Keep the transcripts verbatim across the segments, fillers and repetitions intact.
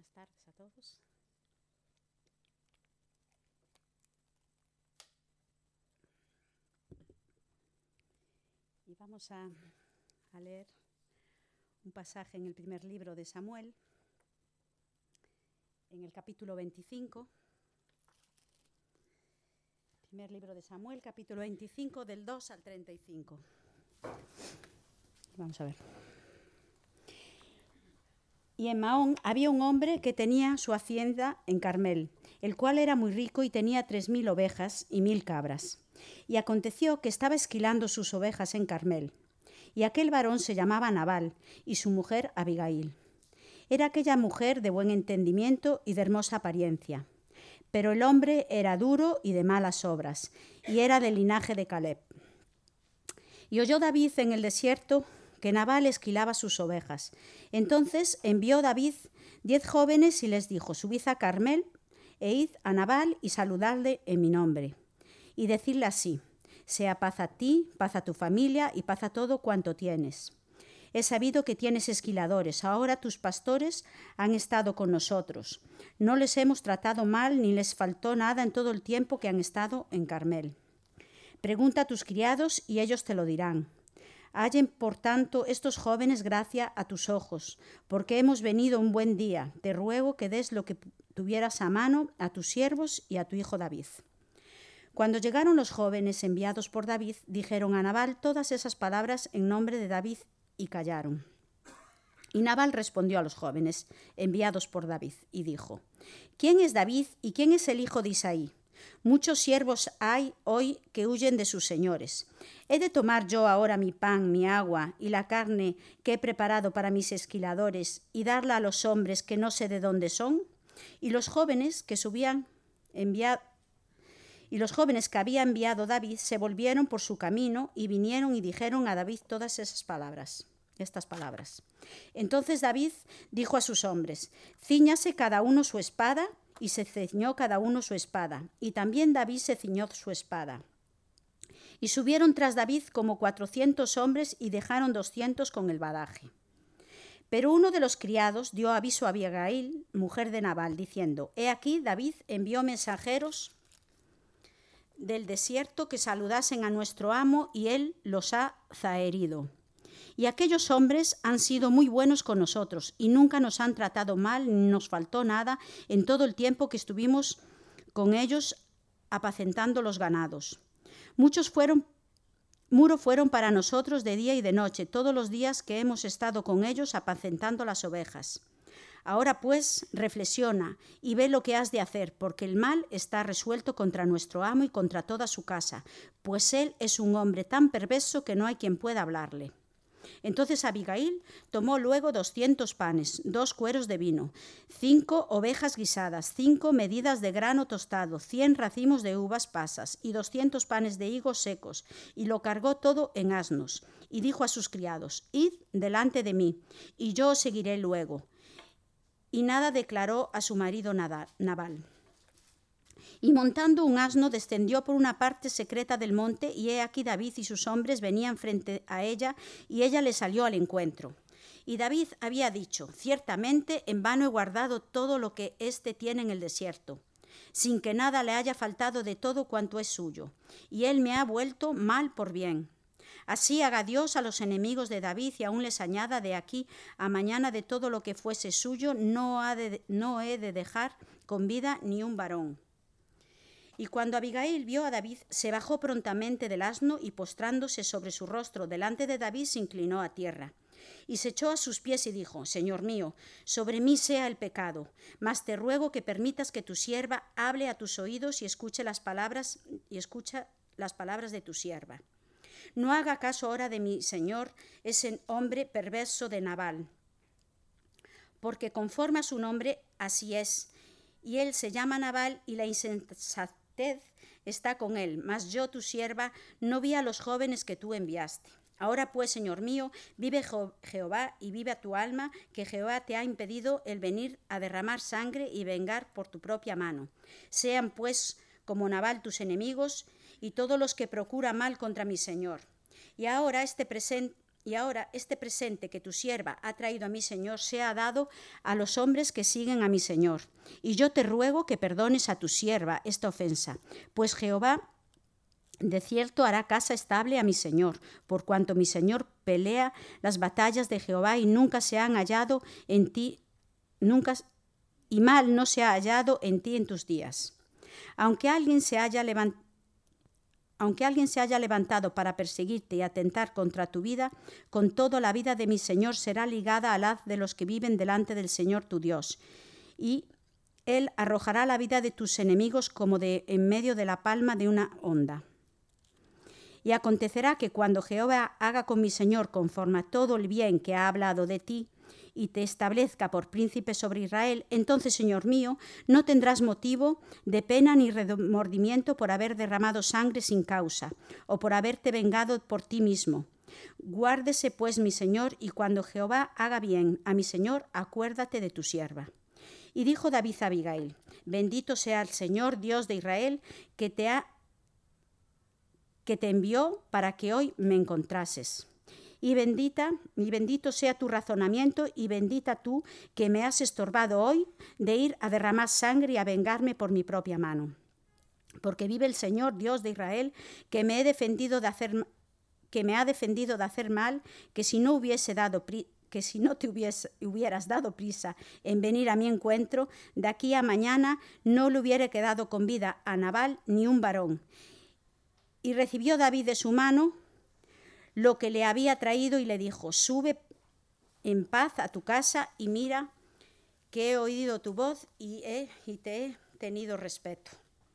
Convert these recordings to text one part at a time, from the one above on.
Buenas tardes a todos. Y vamos a, a leer un pasaje en el primer libro de Samuel, en el capítulo veinticinco. Primer libro de Samuel, capítulo veinticinco, del dos al treinta y cinco. Vamos a ver. Y en Maón había un hombre que tenía su hacienda en Carmel, el cual era muy rico y tenía tres mil ovejas y mil cabras. Y aconteció que estaba esquilando sus ovejas en Carmel. Y aquel varón se llamaba Nabal, y su mujer Abigail. Era aquella mujer de buen entendimiento y de hermosa apariencia. Pero el hombre era duro y de malas obras, y era del linaje de Caleb. Y oyó David en el desierto que Nabal esquilaba sus ovejas. Entonces envió David diez jóvenes y les dijo: subid a Carmel e id a Nabal y saludadle en mi nombre. Y decidle así: sea paz a ti, paz a tu familia y paz a todo cuanto tienes. He sabido que tienes esquiladores, ahora tus pastores han estado con nosotros. No les hemos tratado mal ni les faltó nada en todo el tiempo que han estado en Carmel. Pregunta a tus criados y ellos te lo dirán. Hallen, por tanto, estos jóvenes gracia a tus ojos, porque hemos venido un buen día. Te ruego que des lo que tuvieras a mano a tus siervos y a tu hijo David. Cuando llegaron los jóvenes enviados por David, dijeron a Nabal todas esas palabras en nombre de David y callaron. Y Nabal respondió a los jóvenes enviados por David y dijo: ¿Quién es David y quién es el hijo de Isaí? Muchos siervos hay hoy que huyen de sus señores. ¿He de tomar yo ahora mi pan, mi agua y la carne que he preparado para mis esquiladores y darla a los hombres que no sé de dónde son? Y los jóvenes que subían enviado y los jóvenes que había enviado David se volvieron por su camino y vinieron y dijeron a David todas esas palabras, estas palabras. Entonces David dijo a sus hombres: cíñase cada uno su espada. Y se ciñó cada uno su espada, y también David se ciñó su espada. Y subieron tras David como cuatrocientos hombres y dejaron doscientos con el badaje. Pero uno de los criados dio aviso a Abigail, mujer de Nabal, diciendo: he aquí, David envió mensajeros del desierto que saludasen a nuestro amo, y él los ha zaherido. Y aquellos hombres han sido muy buenos con nosotros y nunca nos han tratado mal ni nos faltó nada en todo el tiempo que estuvimos con ellos apacentando los ganados. Muchos fueron, muro fueron para nosotros de día y de noche, todos los días que hemos estado con ellos apacentando las ovejas. Ahora pues reflexiona y ve lo que has de hacer, porque el mal está resuelto contra nuestro amo y contra toda su casa, pues él es un hombre tan perverso que no hay quien pueda hablarle. Entonces Abigail tomó luego doscientos panes, dos cueros de vino, cinco ovejas guisadas, cinco medidas de grano tostado, cien racimos de uvas pasas y doscientos panes de higos secos, y lo cargó todo en asnos. Y dijo a sus criados: id delante de mí, y yo os seguiré luego. Y nada declaró a su marido Nabal. Y montando un asno descendió por una parte secreta del monte, y he aquí David y sus hombres venían frente a ella, y ella le salió al encuentro. Y David había dicho: ciertamente en vano he guardado todo lo que éste tiene en el desierto, sin que nada le haya faltado de todo cuanto es suyo, y él me ha vuelto mal por bien. Así haga Dios a los enemigos de David y aún les añada de aquí a mañana de todo lo que fuese suyo, no, ha de, no he de dejar con vida ni un varón. Y cuando Abigail vio a David, se bajó prontamente del asno y postrándose sobre su rostro delante de David se inclinó a tierra. Y se echó a sus pies y dijo: Señor mío, sobre mí sea el pecado, mas te ruego que permitas que tu sierva hable a tus oídos y escuche las palabras y escucha las palabras de tu sierva. No haga caso ahora de mi señor ese hombre perverso de Nabal, porque conforme a su nombre así es, y él se llama Nabal y la insensatez está con él, mas yo, tu sierva, no vi a los jóvenes que tú enviaste. Ahora pues, Señor mío, vive Jehová y vive a tu alma, que Jehová te ha impedido el venir a derramar sangre y vengar por tu propia mano. Sean pues como Nabal tus enemigos y todos los que procuran mal contra mi Señor. Y ahora este presente y ahora este presente que tu sierva ha traído a mi señor sea dado a los hombres que siguen a mi señor. Y yo te ruego que perdones a tu sierva esta ofensa, pues Jehová de cierto hará casa estable a mi señor, por cuanto mi señor pelea las batallas de Jehová y nunca se han hallado en ti, nunca y mal no se ha hallado en ti en tus días. Aunque alguien se haya levantado Aunque alguien se haya levantado para perseguirte y atentar contra tu vida, con todo la vida de mi Señor será ligada al haz de los que viven delante del Señor tu Dios. Y Él arrojará la vida de tus enemigos como de en medio de la palma de una onda. Y acontecerá que cuando Jehová haga con mi Señor conforme a todo el bien que ha hablado de ti, y te establezca por príncipe sobre Israel, entonces, Señor mío, no tendrás motivo de pena ni remordimiento por haber derramado sangre sin causa, o por haberte vengado por ti mismo. Guárdese, pues, mi Señor, y cuando Jehová haga bien a mi Señor, acuérdate de tu sierva. Y dijo David a Abigail: Bendito sea el Señor, Dios de Israel, que te ha que te envió para que hoy me encontrases. Y bendita, y bendito sea tu razonamiento, y bendita tú que me has estorbado hoy de ir a derramar sangre y a vengarme por mi propia mano. Porque vive el Señor, Dios de Israel, que me he defendido de hacer, que me ha defendido de hacer mal, que si no hubiese dado pri, que si no te hubiese, hubieras dado prisa en venir a mi encuentro, de aquí a mañana no le hubiera quedado con vida a Nabal ni un varón. Y recibió David de su mano lo que le había traído y le dijo: Sube en paz a tu casa y mira que he oído tu voz y, he, y te he tenido respeto.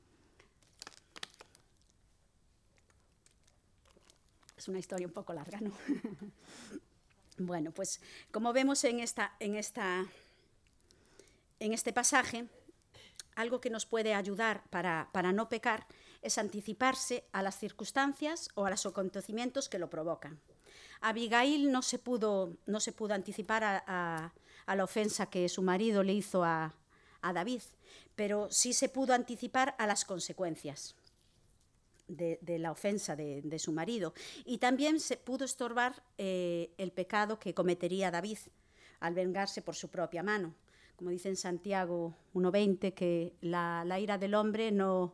Es una historia un poco larga, ¿no? Bueno, pues como vemos en, esta, en, esta, en este pasaje, algo que nos puede ayudar para, para no pecar es anticiparse a las circunstancias o a los acontecimientos que lo provocan. Abigail no se pudo, no se pudo anticipar a, a, a la ofensa que su marido le hizo a, a David, pero sí se pudo anticipar a las consecuencias de, de la ofensa de, de su marido. Y también se pudo estorbar eh, el pecado que cometería David al vengarse por su propia mano. Como dice en Santiago uno veinte, que la, la ira del hombre no...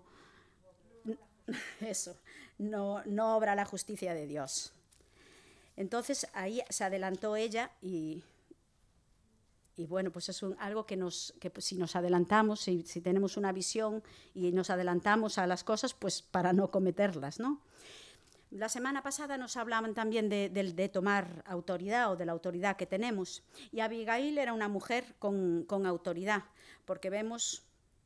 Eso, no, no obra la justicia de Dios. Entonces ahí se adelantó ella y, y bueno, pues es un, algo que, nos, que pues, si nos adelantamos, si, si tenemos una visión y nos adelantamos a las cosas, pues para no cometerlas, ¿no? La semana pasada nos hablaban también de, de, de tomar autoridad o de la autoridad que tenemos. Y Abigail era una mujer con, con autoridad, porque vemos...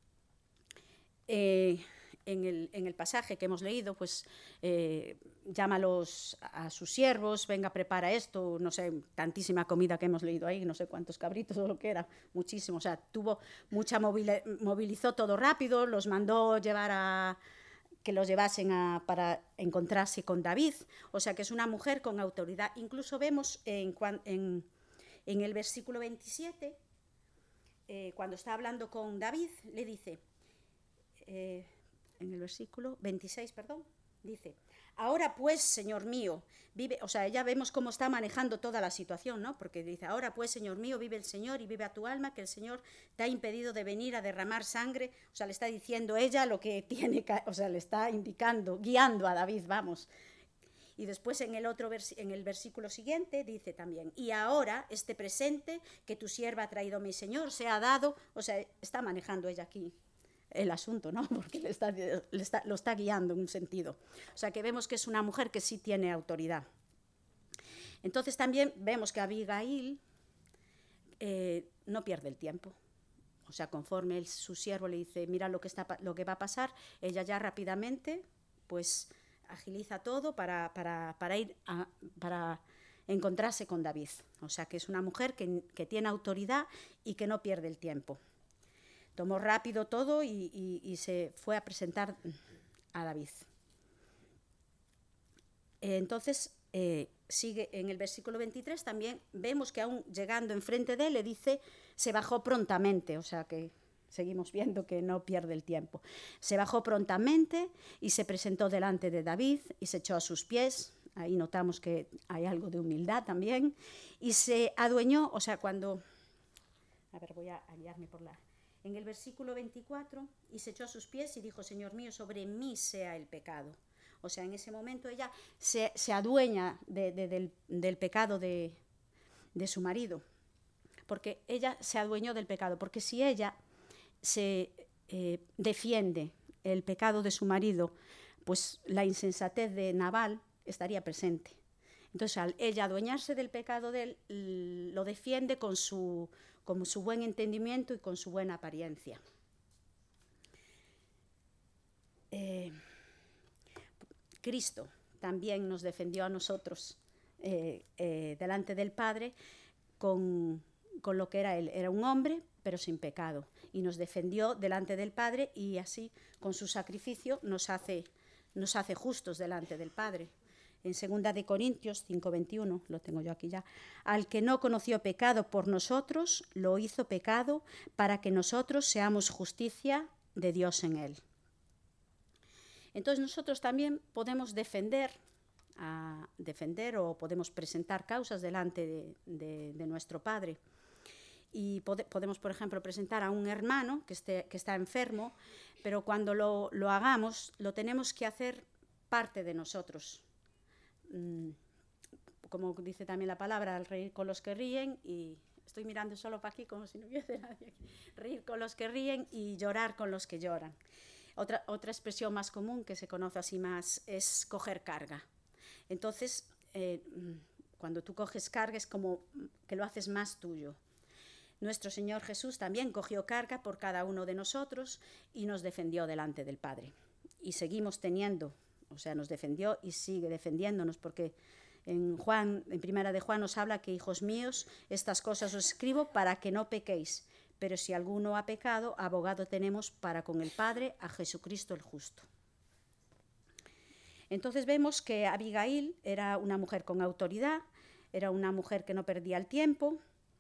Eh, En el, en el pasaje que hemos leído, pues eh, llama a, los, a sus siervos, venga, prepara esto, no sé, tantísima comida que hemos leído ahí, no sé cuántos cabritos o lo que era, muchísimo, o sea, tuvo mucha movil, movilizó todo rápido, los mandó llevar a, que los llevasen a, para encontrarse con David, o sea que es una mujer con autoridad. Incluso vemos en, en, en el versículo veintisiete, eh, cuando está hablando con David, le dice... Eh, en el versículo veintiséis, perdón, dice: ahora pues, Señor mío, vive, o sea, ya vemos cómo está manejando toda la situación, ¿no? Porque dice: ahora pues, Señor mío, vive el Señor y vive a tu alma, que el Señor te ha impedido de venir a derramar sangre. O sea, le está diciendo ella lo que tiene que, o sea, le está indicando, guiando a David, vamos. Y después en el otro en el versículo siguiente dice también: y ahora este presente que tu sierva ha traído mi Señor se ha dado, o sea, está manejando ella aquí el asunto, ¿no? Porque le está, le está, lo está guiando en un sentido. O sea, que vemos que es una mujer que sí tiene autoridad. Entonces también vemos que Abigail eh, no pierde el tiempo. O sea, conforme el, su siervo le dice: mira lo que, está, lo que va a pasar, ella ya rápidamente pues agiliza todo para, para, para ir a, para encontrarse con David. O sea, que es una mujer que, que tiene autoridad y que no pierde el tiempo. Tomó rápido todo y, y, y se fue a presentar a David. Entonces, eh, sigue en el versículo veintitrés, también vemos que aún llegando enfrente de él, le dice, se bajó prontamente, o sea que seguimos viendo que no pierde el tiempo. Se bajó prontamente y se presentó delante de David y se echó a sus pies ahí notamos que hay algo de humildad también, y se adueñó, o sea, cuando, a ver, voy a guiarme por la, en el versículo veinticuatro, y se echó a sus pies y dijo, Señor mío, sobre mí sea el pecado. O sea, en ese momento ella se, se adueña de, de, del, del pecado de, de su marido, porque ella se adueñó del pecado, porque si ella se eh, defiende el pecado de su marido, pues la insensatez de Nabal estaría presente. Entonces, al ella adueñarse del pecado de él, lo defiende con su, con su buen entendimiento y con su buena apariencia. Eh, Cristo también nos defendió a nosotros eh, eh, delante del Padre con, con lo que era él. Era un hombre, pero sin pecado. Y nos defendió delante del Padre y así, con su sacrificio, nos hace, nos hace justos delante del Padre. En segunda de Corintios cinco veintiuno, lo tengo yo aquí ya, al que no conoció pecado por nosotros, lo hizo pecado para que nosotros seamos justicia de Dios en él. Entonces nosotros también podemos defender, a defender o podemos presentar causas delante de, de, de nuestro Padre. Y pode, podemos, por ejemplo, presentar a un hermano que, esté, que está enfermo, pero cuando lo, lo hagamos, lo tenemos que hacer parte de nosotros. Como dice también la palabra, al reír con los que ríen, y estoy mirando solo para aquí como si no hubiese nadie aquí, reír con los que ríen y llorar con los que lloran. Otra, otra expresión más común que se conoce así más es coger carga. Entonces, eh, cuando tú coges carga es como que lo haces más tuyo. Nuestro Señor Jesús también cogió carga por cada uno de nosotros y nos defendió delante del Padre. Y seguimos teniendo, o sea, nos defendió y sigue defendiéndonos, porque en Juan, en Primera de Juan nos habla que, hijos míos, estas cosas os escribo para que no pequéis. Pero si alguno ha pecado, abogado tenemos para con el Padre, a Jesucristo el justo. Entonces vemos que Abigail era una mujer con autoridad, era una mujer que no perdía el tiempo,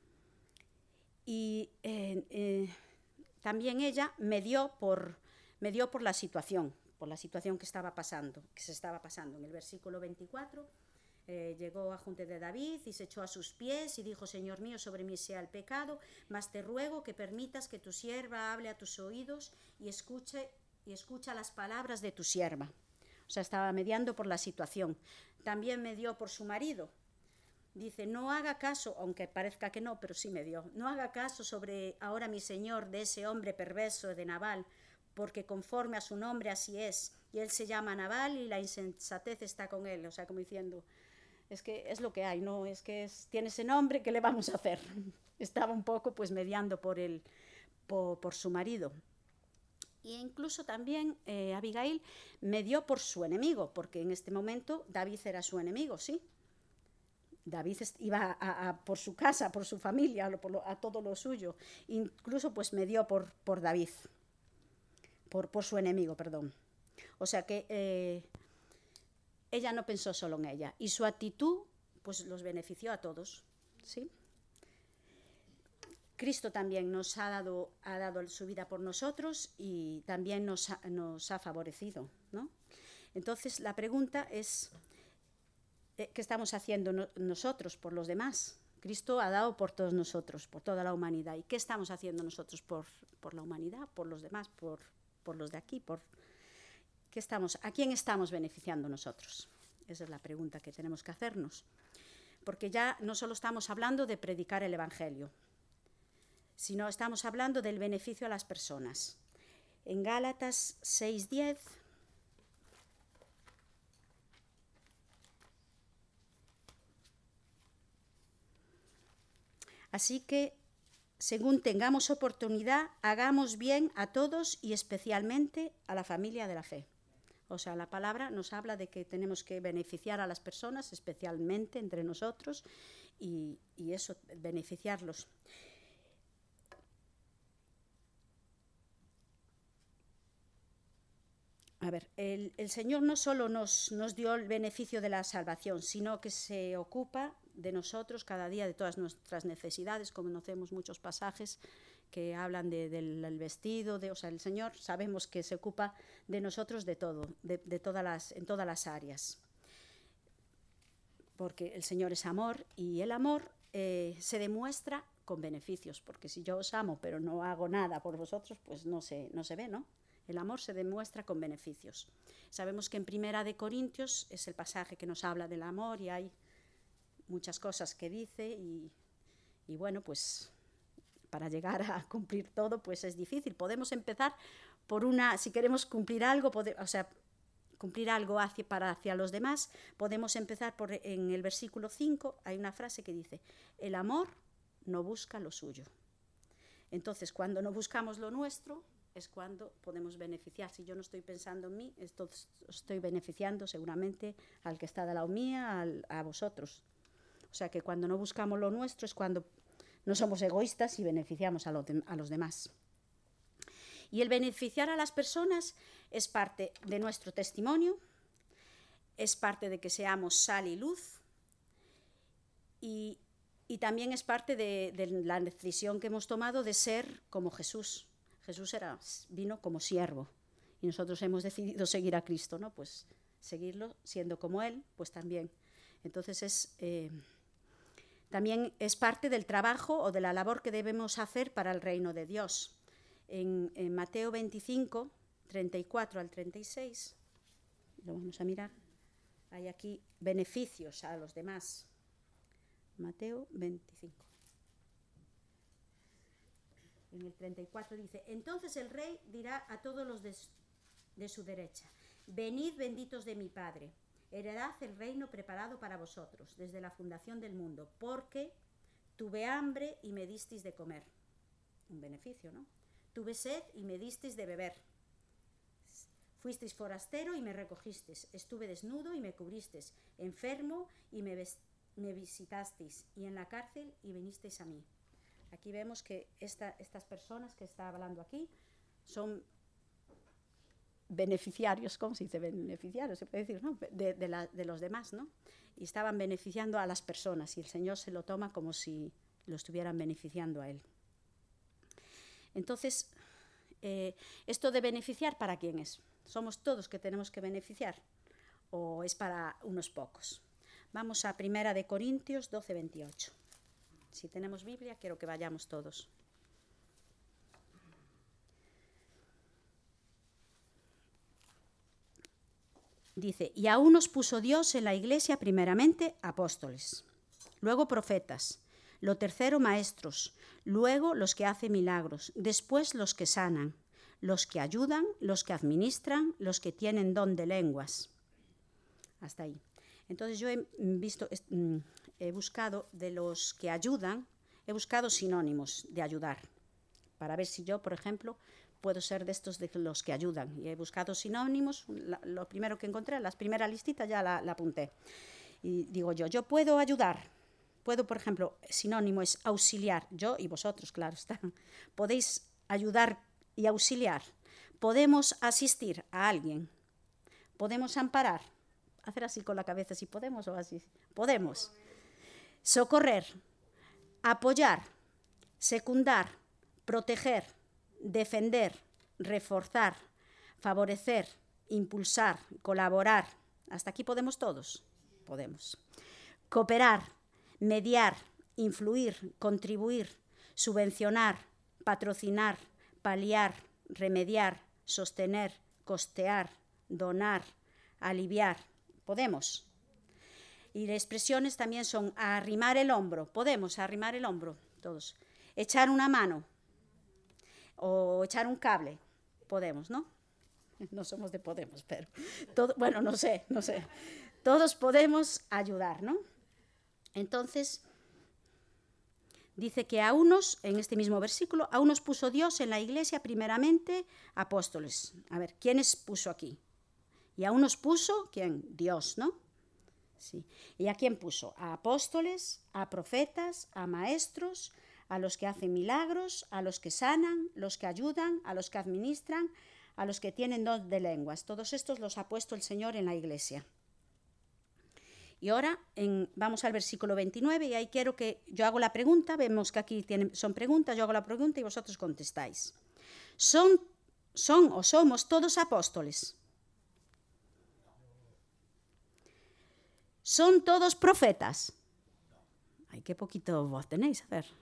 y eh, eh, también ella medió por, medió por la situación, por la situación que estaba pasando, que se estaba pasando. En el versículo veinticuatro, Eh, llegó a junte de David y se echó a sus pies y dijo, Señor mío, sobre mí sea el pecado, mas te ruego que permitas que tu sierva hable a tus oídos y escuche, y escucha las palabras de tu sierva. O sea, estaba mediando por la situación. También medió por su marido. Dice, no haga caso, aunque parezca que no, pero sí medió, no haga caso sobre ahora mi señor de ese hombre perverso de Nabal, porque conforme a su nombre así es, y él se llama Nabal y la insensatez está con él. O sea, como diciendo, es que es lo que hay, no es que es, tiene ese nombre, ¿qué le vamos a hacer? Estaba un poco pues mediando por, el, por, por su marido. E incluso también eh, Abigail medió por su enemigo, porque en este momento David era su enemigo, ¿sí? David iba a, a, por su casa, por su familia, por lo, a todo lo suyo. Incluso pues medió por, por David, por, por su enemigo, perdón. O sea que eh, ella no pensó solo en ella, y su actitud pues los benefició a todos, ¿sí? Cristo también nos ha dado, ha dado su vida por nosotros y también nos ha, nos ha favorecido, ¿no? Entonces la pregunta es, ¿qué estamos haciendo no, nosotros por los demás? Cristo ha dado por todos nosotros, por toda la humanidad. ¿Y qué estamos haciendo nosotros por, por la humanidad, por los demás, por, por los de aquí? Por, ¿qué estamos, ¿A quién estamos beneficiando nosotros? Esa es la pregunta que tenemos que hacernos. Porque ya no solo estamos hablando de predicar el Evangelio, sino estamos hablando del beneficio a las personas. En Gálatas seis diez, así que, según tengamos oportunidad, hagamos bien a todos y especialmente a la familia de la fe. O sea, la palabra nos habla de que tenemos que beneficiar a las personas, especialmente entre nosotros, y, y eso, beneficiarlos. A ver, el, el Señor no solo nos, nos dio el beneficio de la salvación, sino que se ocupa de nosotros cada día, de todas nuestras necesidades. Conocemos muchos pasajes que hablan de, del, del vestido, de, o sea, el Señor sabemos que se ocupa de nosotros de todo, de, de todas las, en todas las áreas. porque el Señor es amor y el amor eh, se demuestra con beneficios, porque si yo os amo pero no hago nada por vosotros, pues no se, no se ve, ¿no? El amor se demuestra con beneficios. Sabemos que en Primera de Corintios es el pasaje que nos habla del amor y hay muchas cosas que dice y, y bueno, pues para llegar a cumplir todo pues es difícil. Podemos empezar por una, si queremos cumplir algo, pode, o sea, cumplir algo hacia, para hacia los demás, podemos empezar por, en el versículo cinco, hay una frase que dice, el amor no busca lo suyo. Entonces, cuando no buscamos lo nuestro, es cuando podemos beneficiar. Si yo no estoy pensando en mí, esto, estoy beneficiando seguramente al que está de lado mía, al, a vosotros. O sea que cuando no buscamos lo nuestro es cuando no somos egoístas y beneficiamos a, lo de, a los demás. Y el beneficiar a las personas es parte de nuestro testimonio, es parte de que seamos sal y luz y, y también es parte de, de la decisión que hemos tomado de ser como Jesús. Jesús era, vino como siervo y nosotros hemos decidido seguir a Cristo, ¿no? Pues seguirlo siendo como Él, pues también. Entonces es, eh, también es parte del trabajo o de la labor que debemos hacer para el reino de Dios. En, en Mateo veinticinco, treinta y cuatro al treinta y seis, lo vamos a mirar, hay aquí beneficios a los demás. Mateo veinticinco. En el treinta y cuatro dice, entonces el rey dirá a todos los de, de su derecha, venid benditos de mi Padre, heredad el reino preparado para vosotros desde la fundación del mundo, porque tuve hambre y me disteis de comer. Un beneficio, ¿no? Tuve sed y me disteis de beber. Fuisteis forastero y me recogisteis. Estuve desnudo y me cubristeis. Enfermo y me, me visitasteis. Y en la cárcel y vinisteis a mí. Aquí vemos que esta, estas personas que está hablando aquí son beneficiarios, ¿cómo se dice? Beneficiarios, se puede decir, ¿no? De, de, la, de los demás, ¿no? Y estaban beneficiando a las personas y el Señor se lo toma como si lo estuvieran beneficiando a Él. Entonces, eh, ¿esto de beneficiar para quién es? ¿Somos todos que tenemos que beneficiar? ¿O es para unos pocos? Vamos a Primera de Corintios doce, veintiocho. Si tenemos Biblia, quiero que vayamos todos. Dice, y a unos puso Dios en la iglesia primeramente apóstoles, luego profetas, lo tercero maestros, luego los que hacen milagros, después los que sanan, los que ayudan, los que administran, los que tienen don de lenguas. Hasta ahí. Entonces yo he visto, he buscado de los que ayudan, he buscado sinónimos de ayudar, para ver si yo, por ejemplo, puedo ser de estos de los que ayudan. Y he buscado sinónimos, la, lo primero que encontré, la primera listita ya la, la apunté. Y digo yo, yo puedo ayudar. Puedo, por ejemplo, sinónimo es auxiliar. Yo y vosotros, claro está. Podéis ayudar y auxiliar. Podemos asistir a alguien. Podemos amparar. Hacer así con la cabeza si podemos o así. Podemos. Socorrer. Apoyar. Secundar. Proteger. Defender. Reforzar. Favorecer. Impulsar. Colaborar. ¿Hasta aquí podemos todos? Podemos. Cooperar. Mediar, influir, contribuir, subvencionar, patrocinar, paliar, remediar, sostener, costear, donar, aliviar. ¿Podemos? Y las expresiones también son arrimar el hombro. ¿Podemos arrimar el hombro? Todos. Echar una mano o echar un cable. Podemos, ¿no? No somos de Podemos, pero... Todo, bueno, no sé, no sé. Todos podemos ayudar, ¿no? Entonces, dice que a unos, en este mismo versículo, a unos puso Dios en la iglesia primeramente apóstoles. A ver, ¿quiénes puso aquí? Y a unos puso, ¿quién? Dios, ¿no? Sí. ¿Y a quién puso? A apóstoles, a profetas, a maestros, a los que hacen milagros, a los que sanan, los que ayudan, a los que administran, a los que tienen don de lenguas. Todos estos los ha puesto el Señor en la iglesia. Y ahora en, vamos al versículo veintinueve y ahí quiero que yo hago la pregunta, vemos que aquí tienen, son preguntas, yo hago la pregunta y vosotros contestáis. ¿Son, son o somos todos apóstoles? ¿Son todos profetas? Ay, qué poquito voz tenéis, a ver.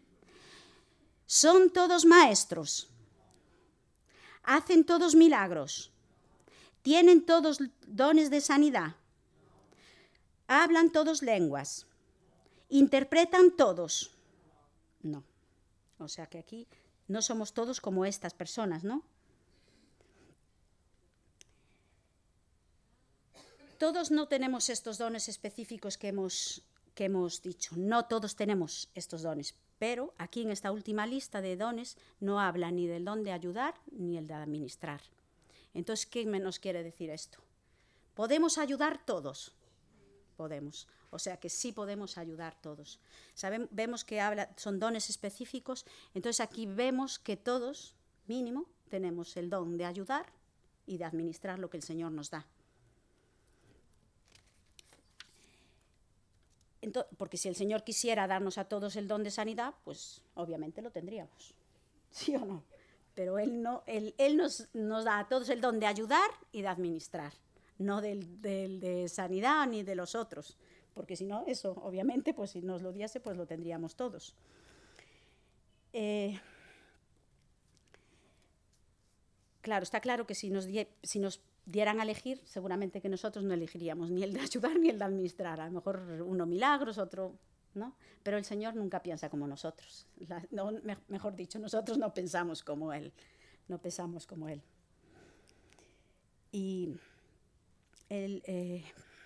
¿Son todos maestros? ¿Hacen todos milagros? ¿Tienen todos dones de sanidad? ¿Hablan todos lenguas? ¿Interpretan todos? No. O sea que aquí no somos todos como estas personas, ¿no? Todos no tenemos estos dones específicos que hemos, que hemos dicho. No todos tenemos estos dones. Pero aquí en esta última lista de dones no habla ni del don de ayudar ni el de administrar. Entonces, ¿qué nos quiere decir esto? ¿Podemos ayudar todos? Podemos. O sea que sí podemos ayudar todos. Sabemos, vemos que habla, son dones específicos, entonces aquí vemos que todos, mínimo, tenemos el don de ayudar y de administrar lo que el Señor nos da. Entonces, porque si el Señor quisiera darnos a todos el don de sanidad, pues obviamente lo tendríamos, ¿sí o no? Pero Él, no, él, él nos, nos da a todos el don de ayudar y de administrar, no del, del de sanidad ni de los otros, porque si no, eso obviamente, pues si nos lo diese, pues lo tendríamos todos. Eh, claro, está claro que si nos, die, si nos dieran a elegir, seguramente que nosotros no elegiríamos ni el de ayudar ni el de administrar. A lo mejor uno milagros, otro, ¿no? Pero el Señor nunca piensa como nosotros. La, no, me, mejor dicho, nosotros no pensamos como Él. No pensamos como Él. Y el, eh,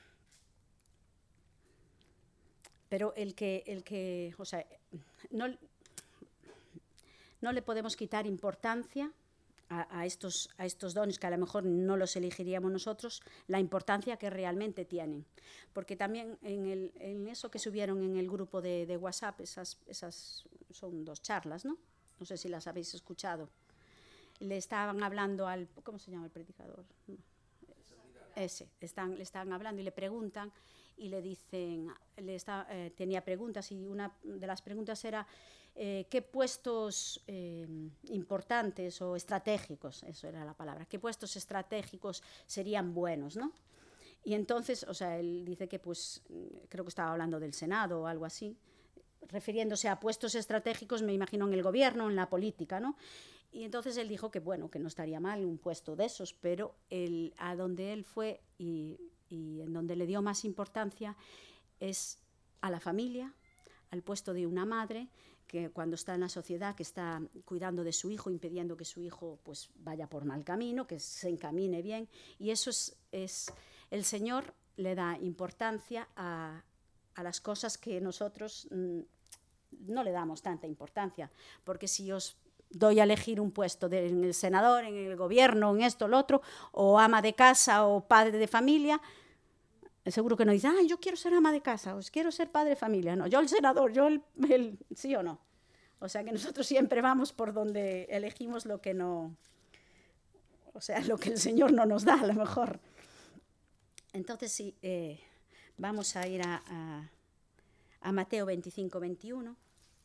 pero el que, el que, o sea, no, no le podemos quitar importancia A, a, estos, a estos dones que a lo mejor no los elegiríamos nosotros, la importancia que realmente tienen. Porque también en, el, en eso que subieron en el grupo de, de WhatsApp, esas, esas son dos charlas, ¿no? No sé si las habéis escuchado. Le estaban hablando al... ¿Cómo se llama el predicador? Ese. Están, le estaban hablando y le preguntan y le dicen... Le está, eh, tenía preguntas y una de las preguntas era... Eh, qué puestos eh, importantes o estratégicos, eso era la palabra, qué puestos estratégicos serían buenos, ¿no? Y entonces, o sea, él dice que pues, creo que estaba hablando del Senado o algo así, refiriéndose a puestos estratégicos, me imagino en el gobierno, en la política, ¿no? Y entonces él dijo que bueno, que no estaría mal un puesto de esos, pero él, a donde él fue y, y en donde le dio más importancia es a la familia, al puesto de una madre, que cuando está en la sociedad, que está cuidando de su hijo, impidiendo que su hijo pues, vaya por mal camino, que se encamine bien. Y eso es, es el Señor le da importancia a, a las cosas que nosotros mmm, no le damos tanta importancia. Porque si os doy a elegir un puesto de, en el senador, en el gobierno, en esto, lo otro, o ama de casa o padre de familia, seguro que no dice, ah, yo quiero ser ama de casa, o quiero ser padre de familia. No, yo el senador, yo el, el... ¿Sí o no? O sea que nosotros siempre vamos por donde elegimos lo que no... O sea, lo que el Señor no nos da, a lo mejor. Entonces, sí, eh, vamos a ir a, a, a Mateo veinticinco, veintiuno.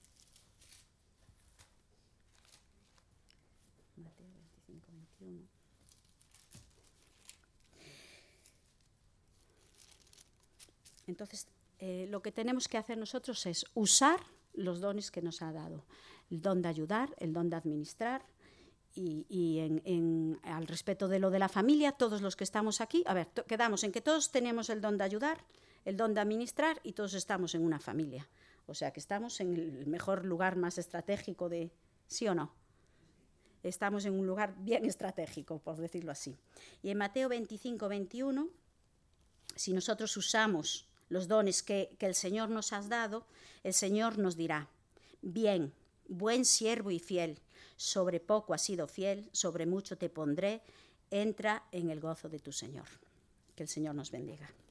Mateo veinticinco, veintiuno. Entonces, eh, lo que tenemos que hacer nosotros es usar los dones que nos ha dado. El don de ayudar, el don de administrar y, y en, en, al respecto de lo de la familia, todos los que estamos aquí, a ver, quedamos en que todos tenemos el don de ayudar, el don de administrar y todos estamos en una familia. O sea, que estamos en el mejor lugar más estratégico de... ¿Sí o no? Estamos en un lugar bien estratégico, por decirlo así. Y en Mateo veinticinco, veintiuno, si nosotros usamos los dones que, que el Señor nos ha dado, el Señor nos dirá, bien, buen siervo y fiel, sobre poco has sido fiel, sobre mucho te pondré, entra en el gozo de tu Señor. Que el Señor nos bendiga.